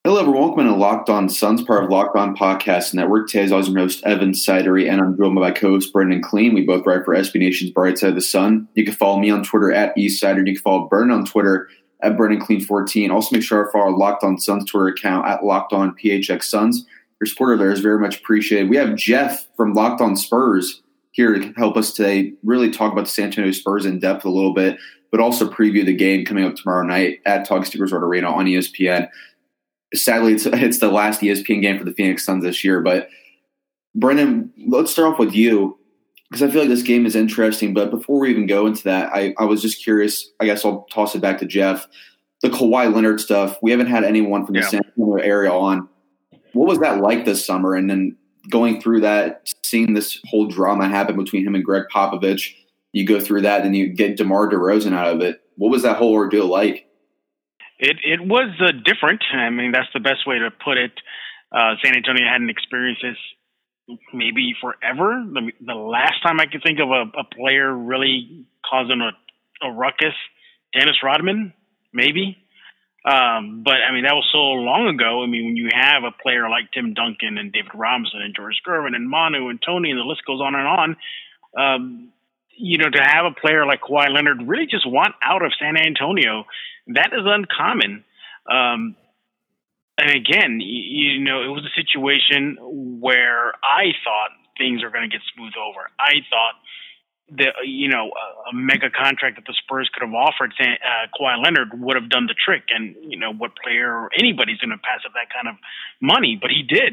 Hello, everyone. Welcome to Locked On Suns, part of Locked On Podcast Network. Today, as always, your host, Evan Sidery, and I'm joined by my co-host, Brendan Clean. We both write for SB Nation's Bright Side of the Sun. You can follow me on Twitter at eSider. You can follow Brendan on Twitter at BrendanClean14. Also, make sure to follow our Locked On Suns Twitter account at Locked On PHX Suns. Your support there is very much appreciated. We have Jeff from Locked On Spurs here to help us today really talk about the San Antonio Spurs in depth a little bit, but also preview the game coming up tomorrow night at Talk Resort Arena on ESPN. Sadly, it's the last ESPN game for the Phoenix Suns this year. But, Brendan, let's start off with you because I feel like this game is interesting. But before we even go into that, I was just curious. I guess I'll toss it back to Jeff. The Kawhi Leonard stuff, we haven't had anyone from the San Antonio area on. What was that like this summer? And then going through that, seeing this whole drama happen between him and Greg Popovich, you go through that, and you get DeMar DeRozan out of it. What was that whole ordeal like? It was different. I mean, that's the best way to put it. San Antonio hadn't experienced this maybe forever. The last time I can think of a player really causing a ruckus, Dennis Rodman, maybe. But, I mean, that was so long ago. I mean, when you have a player like Tim Duncan and David Robinson and George Gervin and Manu and Tony, and the list goes on and on, to have a player like Kawhi Leonard really just want out of San Antonio, that is uncommon. And again, it was a situation where I thought things are going to get smoothed over. I thought that, a mega contract that the Spurs could have offered Kawhi Leonard would have done the trick. And, what player or anybody's going to pass up that kind of money? But he did.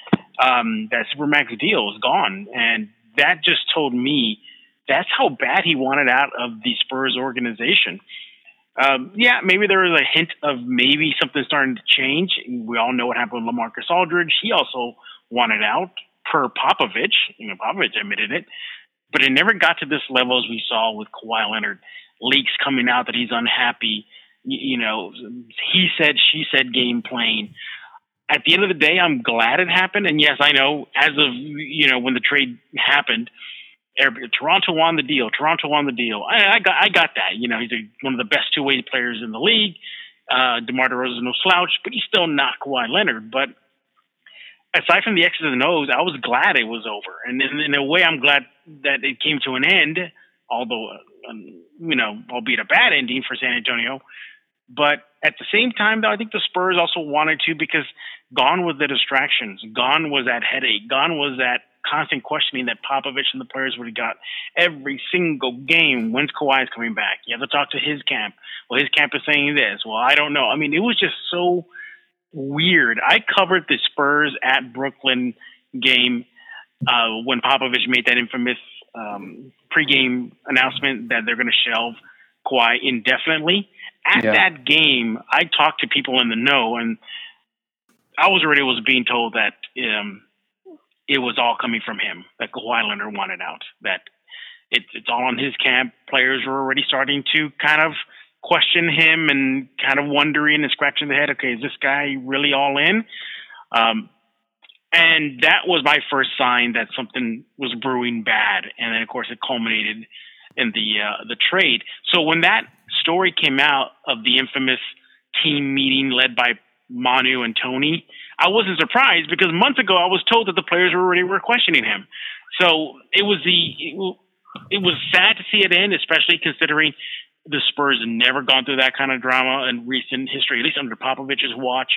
That Supermax deal is gone. And that just told me that's how bad he wanted out of the Spurs organization. Maybe there was a hint of maybe something starting to change. We all know what happened with LaMarcus Aldridge. He also wanted out per Popovich. Popovich admitted it. But it never got to this level as we saw with Kawhi Leonard. Leaks coming out that he's unhappy. He said, she said game playing. At the end of the day, I'm glad it happened. And yes, I know as of, when the trade happened, Toronto won the deal. I got that. He's one of the best two-way players in the league. DeMar DeRozan is no slouch, but he's still not Kawhi Leonard. But aside from the X's and O's, I was glad it was over. And in a way, I'm glad that it came to an end, although, albeit a bad ending for San Antonio. But at the same time, though, I think the Spurs also wanted to, because gone was the distractions. Gone was that headache. Gone was that constant questioning that Popovich and the players would have got every single game. When's Kawhi coming back? You have to talk to his camp. Well, his camp is saying this. Well, I don't know. I mean, it was just so weird. I covered the Spurs at Brooklyn game when Popovich made that infamous pregame announcement that they're going to shelve Kawhi indefinitely. At that game, I talked to people in the know, and I was being told that it was all coming from him, that Kawhi Leonard wanted out, that it's all on his camp. Players were already starting to kind of question him and kind of wondering and scratching their head, okay, is this guy really all in? And that was my first sign that something was brewing bad. And then, of course, it culminated in the trade. So when that story came out of the infamous team meeting led by Manu and Tony, I wasn't surprised because months ago I was told that the players were questioning him. So it was sad to see it end, especially considering the Spurs had never gone through that kind of drama in recent history, at least under Popovich's watch.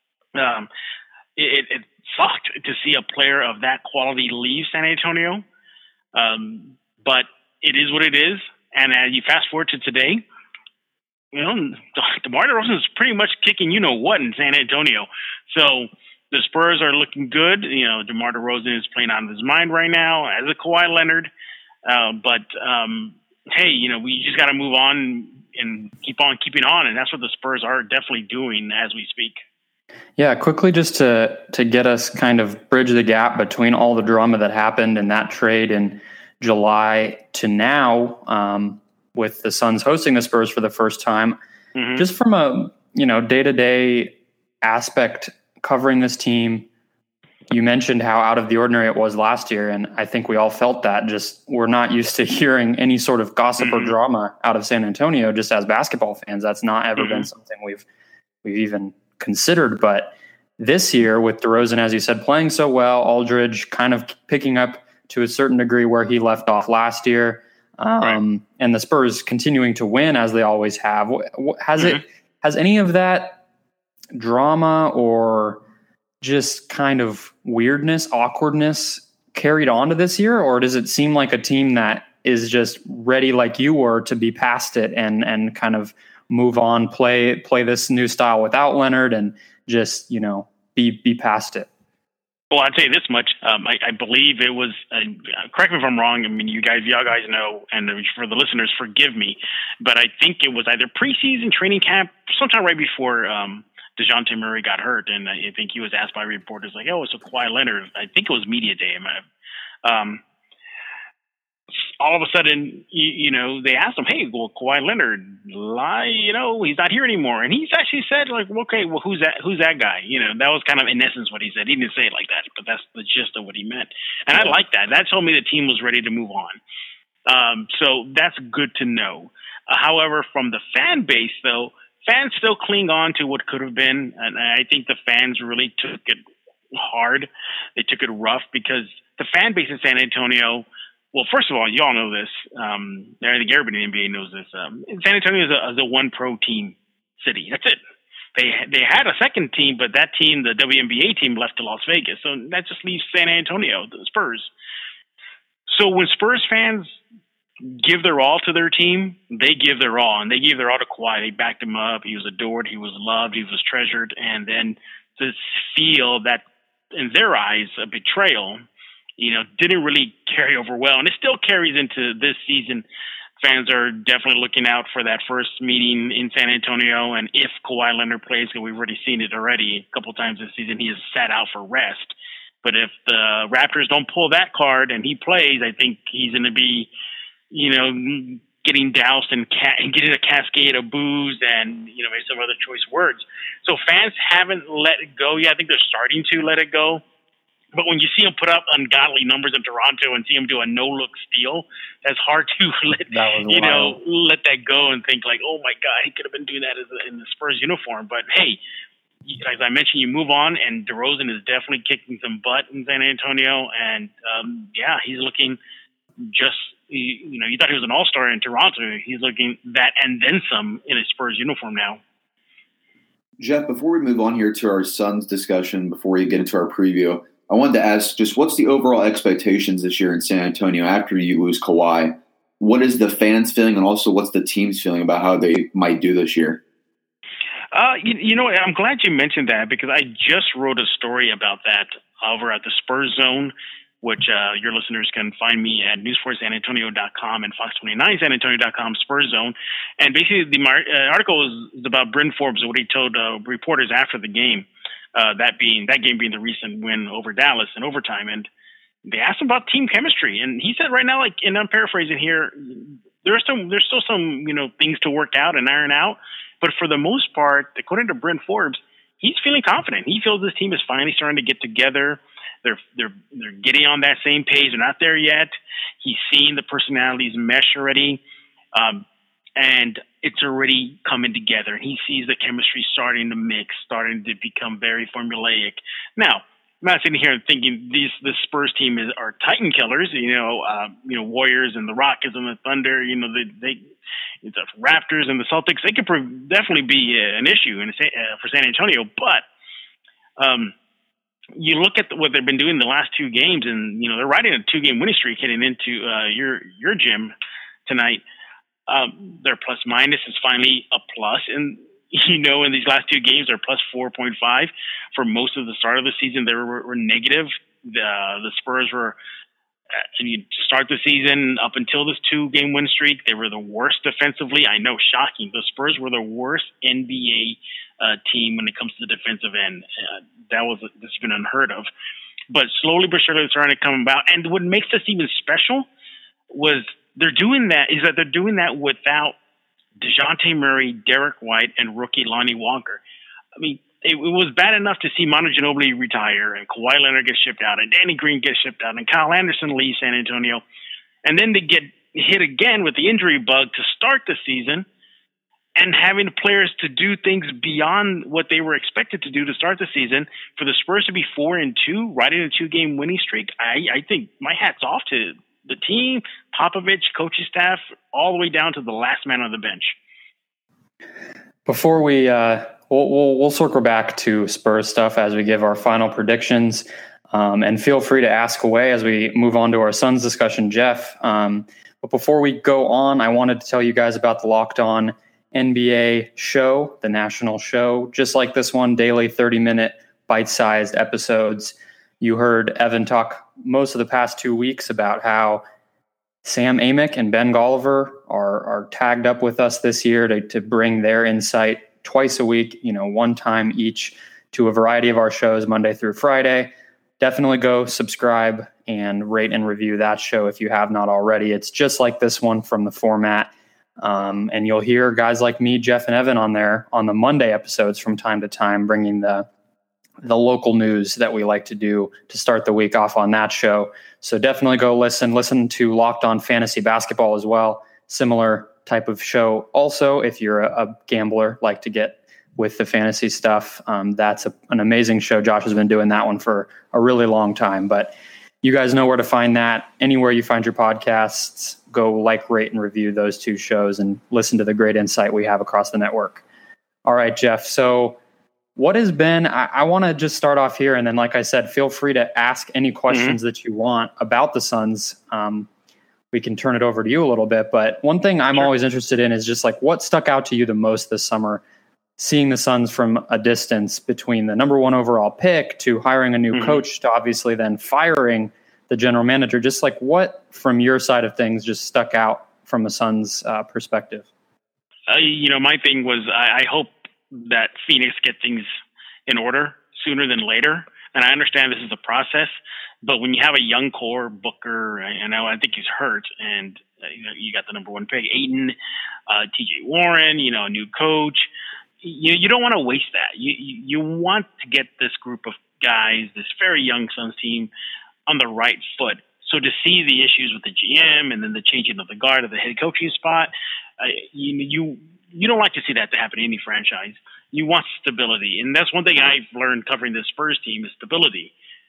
It sucked to see a player of that quality leave San Antonio. But it is what it is. And as you fast forward to today, DeMar DeRozan is pretty much kicking what in San Antonio. So the Spurs are looking good. DeMar DeRozan is playing out of his mind right now, as a Kawhi Leonard. Hey, we just got to move on and keep on keeping on. And that's what the Spurs are definitely doing as we speak. Yeah, quickly, just to get us kind of bridge the gap between all the drama that happened in that trade in July to now, with the Suns hosting the Spurs for the first time, just from a day-to-day aspect covering this team. You mentioned how out of the ordinary it was last year, and I think we all felt that. Just we're not used to hearing any sort of gossip or drama out of San Antonio. Just as basketball fans, that's not ever been something we've even considered. But this year with DeRozan, as you said, playing so well, Aldridge kind of picking up to a certain degree where he left off last year, and the Spurs continuing to win as they always have. Has any of that drama or just kind of weirdness, awkwardness carried on to this year, or does it seem like a team that is just ready, like you were, to be past it and kind of move on, play this new style without Leonard, and just, be past it? Well, I'd say this much. I believe it was, correct me if I'm wrong. I mean, y'all guys know, and for the listeners, forgive me, but I think it was either preseason training camp, sometime right before DeJounte Murray got hurt. And I think he was asked by reporters like, oh, it's a Kawhi Leonard. I think it was media day. All of a sudden, they asked him, hey, well, Kawhi Leonard, he's not here anymore. And he's actually said, like, okay, well, who's that guy? That was kind of in essence what he said. He didn't say it like that, but that's the gist of what he meant. And I like that. That told me the team was ready to move on. So that's good to know. However, from the fan base, though, fans still cling on to what could have been. And I think the fans really took it hard. They took it rough because the fan base in San Antonio, well, first of all, you all know this. I think everybody in the NBA knows this. San Antonio is a one-pro team city. That's it. They had a second team, but that team, the WNBA team, left to Las Vegas. So that just leaves San Antonio, the Spurs. So when Spurs fans give their all to their team, they give their all. And they gave their all to Kawhi. They backed him up. He was adored. He was loved. He was treasured. And then to feel that, in their eyes, a betrayal, didn't really carry over well. And it still carries into this season. Fans are definitely looking out for that first meeting in San Antonio. And if Kawhi Leonard plays, because we've already seen it already a couple times this season, he is sat out for rest. But if the Raptors don't pull that card and he plays, I think he's going to be, getting doused and getting a cascade of booze and, maybe some other choice words. So fans haven't let it go yet. I think they're starting to let it go. But when you see him put up ungodly numbers in Toronto and see him do a no-look steal, that's hard to let that go and think like, oh my God, he could have been doing that in the Spurs uniform. But hey, as I mentioned, you move on, and DeRozan is definitely kicking some butt in San Antonio, and he's looking just. You thought he was an all-star in Toronto. He's looking that and then some in a Spurs uniform now. Jeff, before we move on here to our Suns discussion, before we get into our preview, I wanted to ask just what's the overall expectations this year in San Antonio after you lose Kawhi? What is the fans feeling, and also what's the team's feeling about how they might do this year? I'm glad you mentioned that because I just wrote a story about that over at the Spurs Zone, which your listeners can find me at newsforsanantonio.com and fox29sanantonio.com Spurs Zone. And basically the article is about Bryn Forbes, what he told reporters after the game, that game being the recent win over Dallas in overtime. And they asked him about team chemistry. And he said right now, like, and I'm paraphrasing here, there's still some, things to work out and iron out. But for the most part, according to Bryn Forbes, he's feeling confident. He feels this team is finally starting to get together. They're getting on that same page. They're not there yet. He's seen the personalities mesh already, and it's already coming together. He sees the chemistry starting to mix, starting to become very formulaic. Now, I'm not sitting here thinking the Spurs team are Titan killers. Warriors and the Rockets and the Thunder. The Raptors and the Celtics. They could definitely be an issue for San Antonio, but. You look at what they've been doing the last two games, and they're riding a 2-game winning streak heading into your gym tonight. Their plus minus is finally a plus, and in these last two games they're plus 4.5. For most of the start of the season, they were negative. The Spurs were. To start the season, up until this 2-game win streak, they were the worst defensively. I know, shocking. The Spurs were the worst NBA team when it comes to the defensive end. This has been unheard of. But slowly but surely, it's starting to come about. And what makes this even special was they're doing that without DeJounte Murray, Derek White, and rookie Lonnie Walker. I mean, it was bad enough to see Manu Ginobili retire and Kawhi Leonard get shipped out and Danny Green get shipped out and Kyle Anderson leave San Antonio. And then they get hit again with the injury bug to start the season. and having players to do things beyond what they were expected to do to start the season. For the Spurs to be 4-2, riding a 2-game winning streak, I think my hat's off to the team, Popovich, coaching staff, all the way down to the last man on the bench. Before we we'll circle back to Spurs stuff as we give our final predictions, and feel free to ask away as we move on to our Suns discussion, Jeff. But before we go on, I wanted to tell you guys about the Locked On NBA show, the national show, just like this one, daily 30-minute bite-sized episodes. You heard Evan talk most of the past 2 weeks about how Sam Amick and Ben Golliver are tagged up with us this year to bring their insight twice a week, one time each, to a variety of our shows, Monday through Friday. Definitely go subscribe and rate and review that show if you have not already. It's just like this one from the format. And you'll hear guys like me, Jeff, and Evan on there on the Monday episodes from time to time, bringing the local news that we like to do to start the week off on that show. So definitely go listen to Locked On Fantasy Basketball as well. Similar type of show. Also, if you're a gambler, like to get with the fantasy stuff, that's an amazing show. Josh has been doing that one for a really long time, but you guys know where to find that. Anywhere you find your podcasts, go like, rate, and review those two shows and listen to the great insight we have across the network. All right, Jeff. So what has been, I want to just start off here. And then, like I said, feel free to ask any questions that you want about the Suns. We can turn it over to you a little bit. But one thing I'm always interested in is just like what stuck out to you the most this summer, seeing the Suns from a distance between the number 1 overall pick to hiring a new coach to obviously then firing the general manager. Just like what from your side of things just stuck out from a Suns perspective? My thing was I hope that Phoenix get things in order sooner than later. And I understand this is a process, but when you have a young core, Booker, I think he's hurt, and you got the number 1 pick, Ayton, TJ Warren, a new coach. You don't want to waste that. You want to get this group of guys, this very young Suns team, on the right foot. So to see the issues with the GM and then the changing of the guard of the head coaching spot, you don't like to see that to happen to any franchise. You want stability, and that's one thing I've learned covering the Spurs team is stability.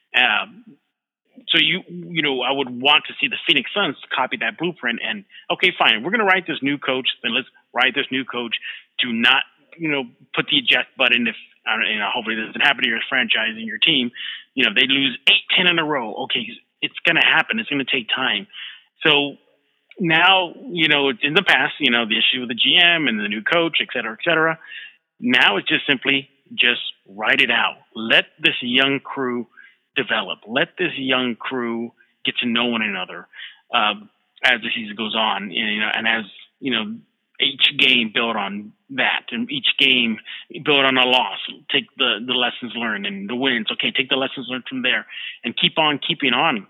So I would want to see the Phoenix Suns copy that blueprint. And okay, fine, we're going to write this new coach. Then let's write this new coach to not put the eject button if hopefully this doesn't happen to your franchise and your team. They lose 8-10 in a row. Okay, it's going to happen. It's going to take time. So now, in the past, the issue with the GM and the new coach, et cetera, et cetera. Now it's just simply write it out. Let this young crew develop. Let this young crew get to know one another as the season goes on. And as, each game build on that, and each game build on a loss. Take the lessons learned and the wins. Okay, take the lessons learned from there and keep on keeping on.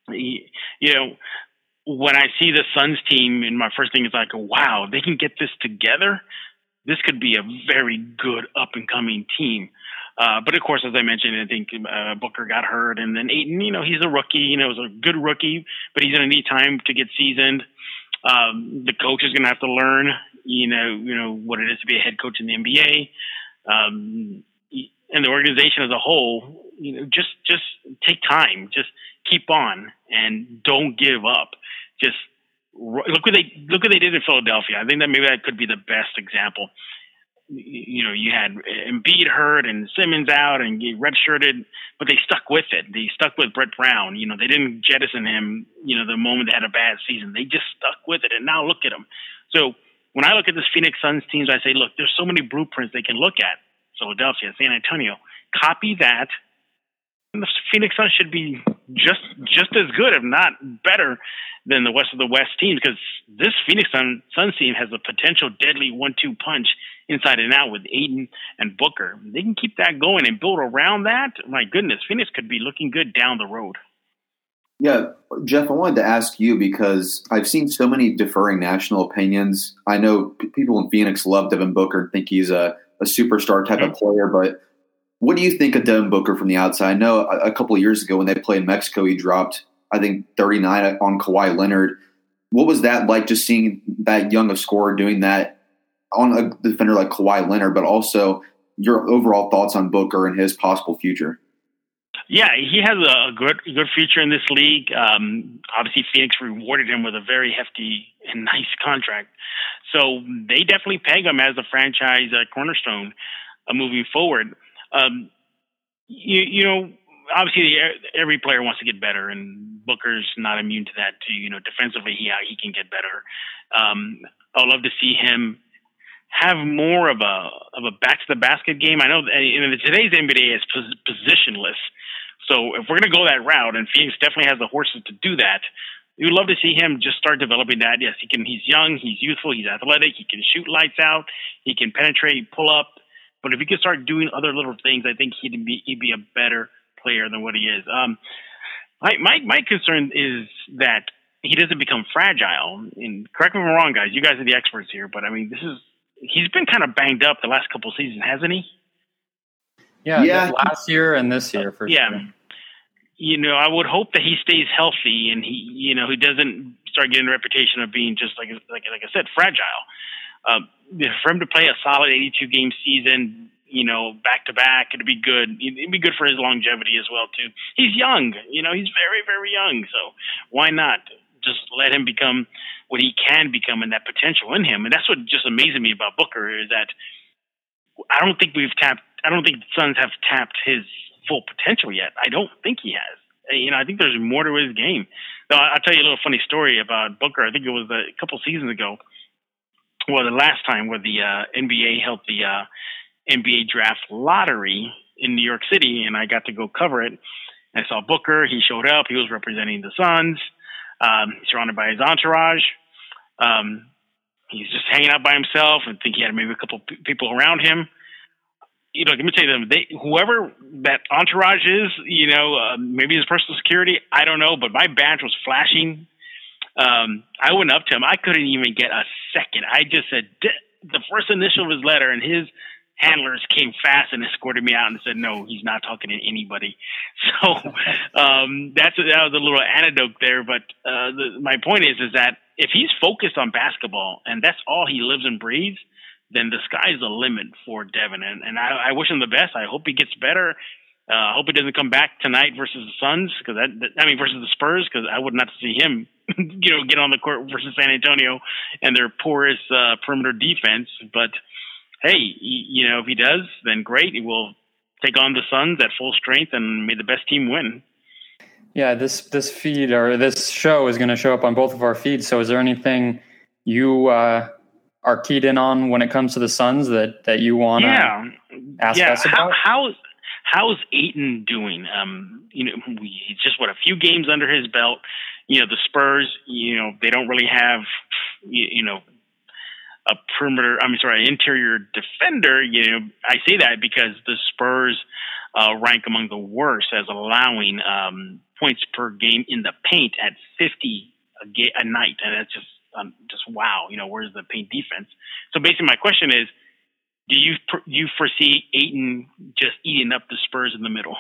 When I see the Suns team, and my first thing is like, wow, they can get this together. This could be a very good up-and-coming team. But, of course, as I mentioned, I think Booker got hurt. And then Ayton, he's a rookie. He's a good rookie, but he's going to need time to get seasoned. The coach is going to have to learn, what it is to be a head coach in the NBA. And the organization as a whole, just take time. Just keep on and don't give up. Just look what they did in Philadelphia. I think that maybe that could be the best example. You had Embiid hurt and Simmons out and get redshirted, but they stuck with it. They stuck with Brett Brown. They didn't jettison him, the moment they had a bad season. They just stuck with it, and now look at them. So when I look at this Phoenix Suns teams, I say, look, there's so many blueprints they can look at. Philadelphia, San Antonio. Copy that. And the Phoenix Suns should be just as good, if not better, than the rest of the West teams, because this Phoenix Suns team has a potential deadly 1-2 punch inside and out with Ayton and Booker. They can keep that going and build around that. My goodness, Phoenix could be looking good down the road. Yeah, Jeff, I wanted to ask you because I've seen so many differing national opinions. I know people in Phoenix love Devin Booker and think he's a superstar type of player, but what do you think of Devin Booker from the outside? I know a couple of years ago when they played in Mexico, he dropped, I think, 39 on Kawhi Leonard. What was that like, just seeing that young of scorer doing that on a defender like Kawhi Leonard, but also your overall thoughts on Booker and his possible future. Yeah, he has a good future in this league. Obviously, Phoenix rewarded him with a very hefty and nice contract. So they definitely peg him as a franchise cornerstone moving forward. You know, obviously every player wants to get better, and Booker's not immune to that too. You know, defensively, he can get better. I'd love to see him have more of a back to the basket game. I know today's NBA is positionless. So if we're going to go that route, and Phoenix definitely has the horses to do that, we would love to see him just start developing that. Yes, he can. He's young, he's youthful, he's athletic, he can shoot lights out, he can penetrate, pull up. But if he could start doing other little things, I think he'd be a better player than what he is. My concern is that he doesn't become fragile. And correct me if I'm wrong, guys. You guys are the experts here, but I mean, he's been kind of banged up the last couple of seasons, hasn't he? Yeah. Last year and this year for sure. You know, I would hope that he stays healthy and he doesn't start getting a reputation of being just like I said, fragile. For him to play a solid 82 game season, you know, back to back, it'd be good. It'd be good for his longevity as well too. He's young, you know, he's very, very young. So why not just let him become what he can become and that potential in him? And that's what just amazes me about Booker is that I don't think the Suns have tapped his full potential yet. I don't think he has. You know, I think there's more to his game. Now, I'll tell you a little funny story about Booker. I think it was a couple seasons ago. Well, the last time where the NBA held the NBA draft lottery in New York City, and I got to go cover it. I saw Booker. He showed up. He was representing the Suns, surrounded by his entourage. He's just hanging out by himself. I think he had maybe a couple people around him. You know, let me tell you, whoever that entourage is, you know, maybe his personal security, I don't know, but my badge was flashing. I went up to him. I couldn't even get a second. I just said the first initial of his letter, and his handlers came fast and escorted me out and said, no, he's not talking to anybody. So that was a little anecdote there. But my point is that if he's focused on basketball and that's all he lives and breathes, then the sky's the limit for Devin. And I wish him the best. I hope he gets better. I hope he doesn't come back tonight versus the Suns, versus the Spurs, because I would not see him, you know, get on the court versus San Antonio and their poorest perimeter defense. But hey, you know, if he does, then great. He will take on the Suns at full strength, and may the best team win. Yeah, this feed or this show is going to show up on both of our feeds. So is there anything you are keyed in on when it comes to the Suns that you want to ask us about? How's Ayton doing? You know, he's just a few games under his belt. You know, the Spurs, you know, they don't really have, you know, interior defender. You know, I say that because the Spurs rank among the worst as allowing points per game in the paint at 50 a night, and that's just wow. You know, where's the paint defense? So basically, my question is, do you foresee Ayton just eating up the Spurs in the middle?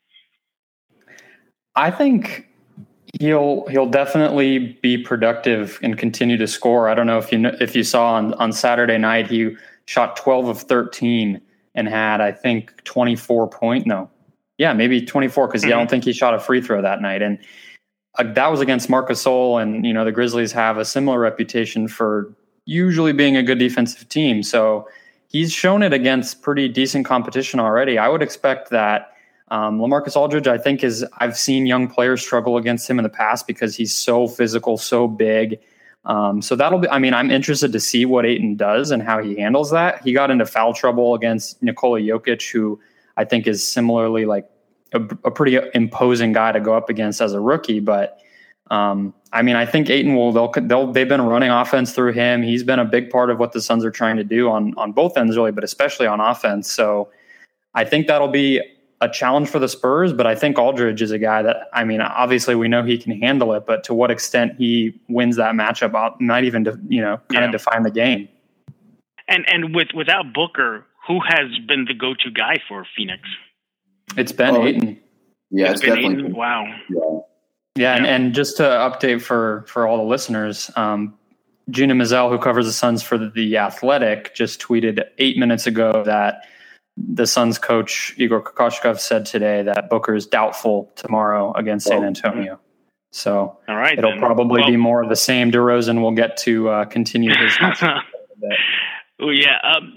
I think he'll definitely be productive and continue to score. I don't know if you saw on Saturday night, he shot 12 of 13 and had, I think, 24 maybe 24, because I don't think he shot a free throw that night. And that was against Marc Gasol, and you know the Grizzlies have a similar reputation for usually being a good defensive team. So he's shown it against pretty decent competition already. I would expect that LaMarcus Aldridge, I think, I've seen young players struggle against him in the past because he's so physical, so big. So that'll be, I'm interested to see what Ayton does and how he handles that. He got into foul trouble against Nikola Jokic, who I think is similarly like a pretty imposing guy to go up against as a rookie. But I think Ayton they've been running offense through him. He's been a big part of what the Suns are trying to do on both ends, really, but especially on offense. So I think that'll be a challenge for the Spurs, but I think Aldridge is a guy that, obviously we know he can handle it, but to what extent he wins that matchup might even, define the game. And without Booker, who has been the go-to guy for Phoenix? It's been Ayton. Yeah, it's definitely Ayton. Wow. Yeah. And just to update for all the listeners, Gina Mizell, who covers the Suns for The Athletic, just tweeted 8 minutes ago that the Suns coach Igor Kokoshkov said today that Booker is doubtful tomorrow against San Antonio. So all right, it'll probably be more of the same. DeRozan will get to continue his a bit. Well, yeah.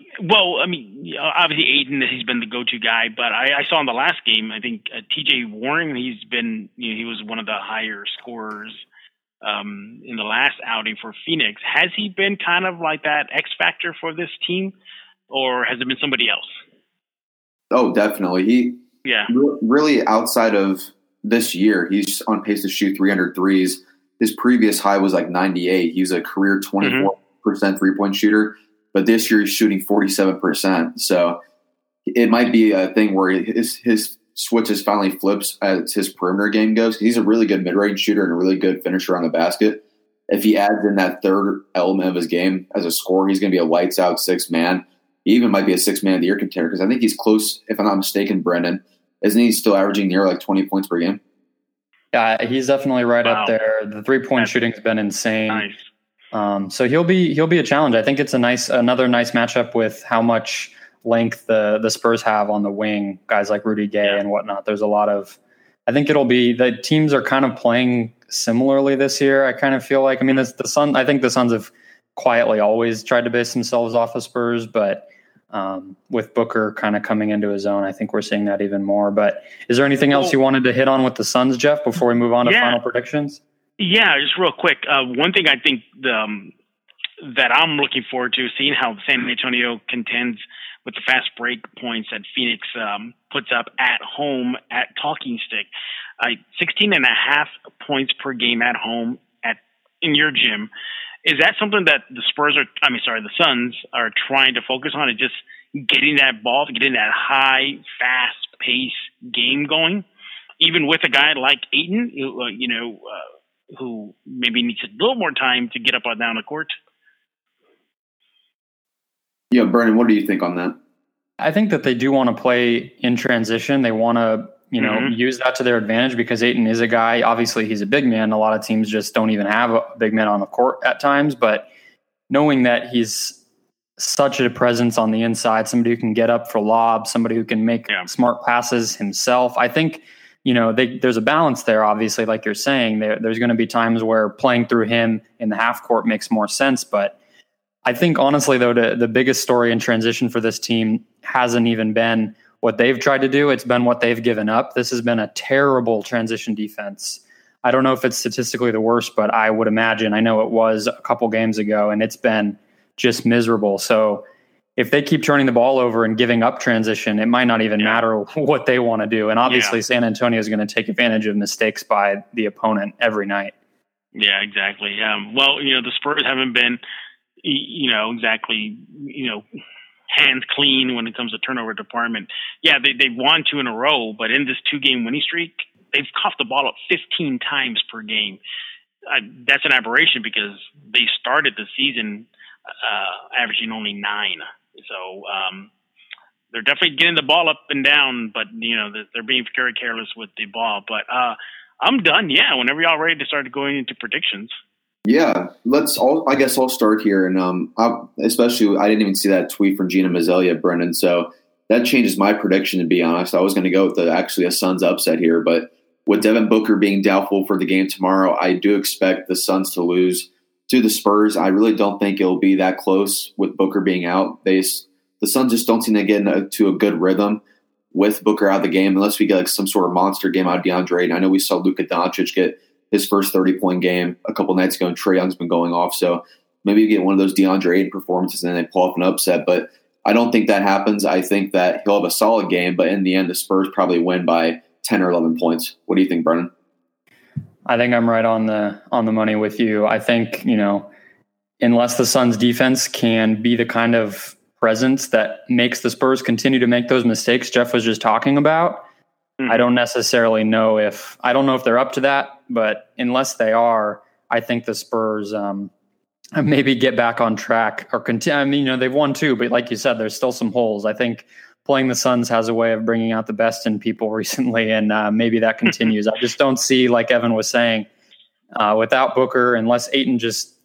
Obviously Ayton, he's been the go-to guy, but I saw in the last game, I think T.J. Warren, he was one of the higher scorers in the last outing for Phoenix. Has he been kind of like that X factor for this team, or has it been somebody else? Oh, definitely. Really outside of this year, he's on pace to shoot 300 threes. His previous high was like 98. He's a career 24% 3-point shooter, but this year he's shooting 47%. So it might be a thing where his switches finally flips as his perimeter game goes. He's a really good mid-range shooter and a really good finisher on the basket. If he adds in that third element of his game as a scorer, he's going to be a lights-out sixth man. He even might be a six-man of the year contender because I think he's close, if I'm not mistaken, Brendan. Isn't he still averaging near like 20 points per game? Yeah, he's definitely right up there. The 3-point shooting's been insane. Nice. So he'll be a challenge. I think it's another nice matchup with how much length the Spurs have on the wing, guys like Rudy Gay and whatnot. There's a lot of, I think the teams are kind of playing similarly this year. I kind of feel like, I think the Suns have quietly always tried to base themselves off of Spurs, but with Booker kind of coming into his own, I think we're seeing that even more. But is there anything else you wanted to hit on with the Suns, Jeff, before we move on to final predictions? Yeah, just real quick. One thing I think that I'm looking forward to, seeing how San Antonio contends with the fast break points that Phoenix puts up at home at Talking Stick. 16.5 points per game at home in your gym. Is that something that the Suns are trying to focus on, is just getting that ball, getting that high, fast-paced game going, even with a guy like Ayton, who maybe needs a little more time to get up and down the court? Yeah, Brennan, what do you think on that? I think that they do want to play in transition. They want to use that to their advantage because Ayton is a guy, obviously he's a big man. A lot of teams just don't even have a big man on the court at times, but knowing that he's such a presence on the inside, somebody who can get up for lobs, somebody who can make smart passes himself. I think, there's a balance there, obviously, like you're saying. There's going to be times where playing through him in the half court makes more sense, but I think honestly, though, the biggest story in transition for this team hasn't even been what they've tried to do. It's been what they've given up. This has been a terrible transition defense. I don't know if it's statistically the worst, but I would imagine, I know it was a couple games ago, and it's been just miserable. So if they keep turning the ball over and giving up transition, it might not even matter what they want to do. And obviously San Antonio is going to take advantage of mistakes by the opponent every night. Yeah, exactly. The Spurs haven't been, exactly, hands clean when it comes to turnover department. Yeah, they've won 2 in a row, but in this 2-game winning streak, they've coughed the ball up 15 times per game. That's an aberration because they started the season averaging only 9. So they're definitely getting the ball up and down, but they're being very careless with the ball. But I'm done. Yeah, whenever y'all ready to start going into predictions. Yeah, I guess I'll start here, and especially I didn't even see that tweet from Gina Mizell yet, Brendan. So that changes my prediction. To be honest, I was going to go with a Suns upset here, but with Devin Booker being doubtful for the game tomorrow, I do expect the Suns to lose to the Spurs. I really don't think it'll be that close with Booker being out. The Suns just don't seem to get into a good rhythm with Booker out of the game unless we get like some sort of monster game out of DeAndre. And I know we saw Luka Doncic get his first 30-point game a couple nights ago, and Trae Young's been going off. So maybe you get one of those DeAndre Ayton performances and then they pull off an upset. But I don't think that happens. I think that he'll have a solid game, but in the end, the Spurs probably win by 10 or 11 points. What do you think, Brennan? I think I'm right on the money with you. I think, unless the Suns defense can be the kind of presence that makes the Spurs continue to make those mistakes Jeff was just talking about, I don't necessarily know if they're up to that, but unless they are, I think the Spurs maybe get back on track or continue. They've won 2, but like you said, there's still some holes. I think playing the Suns has a way of bringing out the best in people recently, and maybe that continues. I just don't see, like Evan was saying, without Booker, unless Ayton just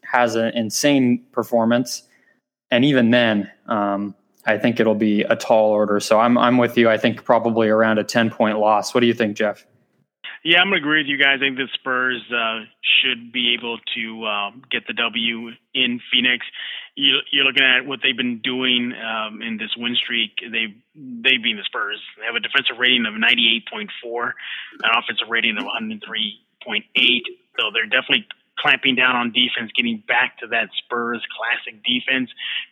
has an insane performance. And even then, I think it'll be a tall order. So I'm with you. I think probably around a 10-point loss. What do you think, Jeff? Yeah, I'm going to agree with you guys. I think the Spurs should be able to get the W in Phoenix. You're looking at what they've been doing in this win streak. They've been the Spurs. They have a defensive rating of 98.4, an offensive rating of 103.8. So they're definitely clamping down on defense, getting back to that Spurs classic defense.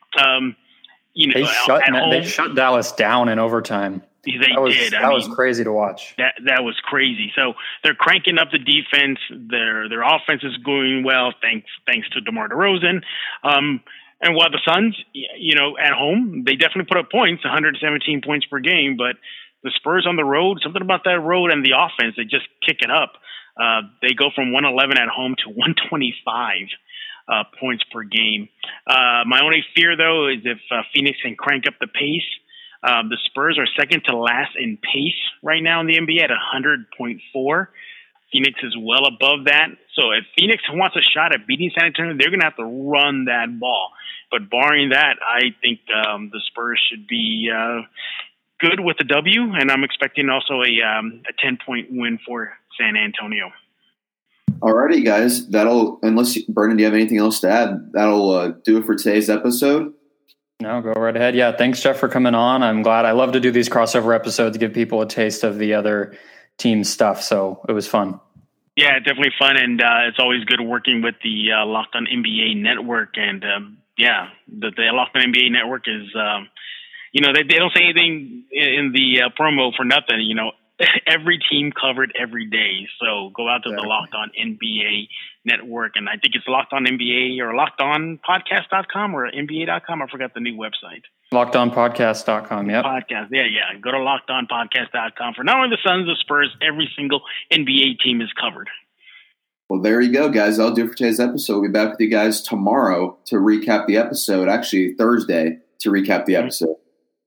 They shut Dallas down in overtime. That was crazy to watch. That was crazy. So they're cranking up the defense. Their offense is going well, thanks to DeMar DeRozan. And while the Suns, at home, they definitely put up points, 117 points per game. But the Spurs on the road, something about that road and the offense, they just kick it up. They go from 111 at home to 125 points per game. My only fear, though, is if Phoenix can crank up the pace. The Spurs are second to last in pace right now in the NBA at 100.4. Phoenix is well above that. So if Phoenix wants a shot at beating San Antonio, they're going to have to run that ball. But barring that, I think the Spurs should be good with the W, and I'm expecting also a 10-point win for San Antonio. Alrighty, guys. Unless Brendan, do you have anything else to add? That'll do it for today's episode. No, go right ahead. Yeah, thanks, Jeff, for coming on. I'm glad. I love to do these crossover episodes, give people a taste of the other team's stuff. So it was fun. Yeah, definitely fun, and it's always good working with the Locked On NBA Network. And the Locked On NBA Network is, they don't say anything in the promo for nothing. Every team covered every day. So go out to the Locked On NBA Network, and I think it's Locked On NBA or LockedOnPodcast.com or NBA.com. I forgot the new website. LockedOnPodcast.com. Yep. Podcast. Yeah. Go to LockedOnPodcast.com for not only the Suns, the Spurs, every single NBA team is covered. Well, there you go, guys. That'll do it for today's episode. We'll be back with you guys tomorrow to recap the episode. Actually, Thursday to recap the episode.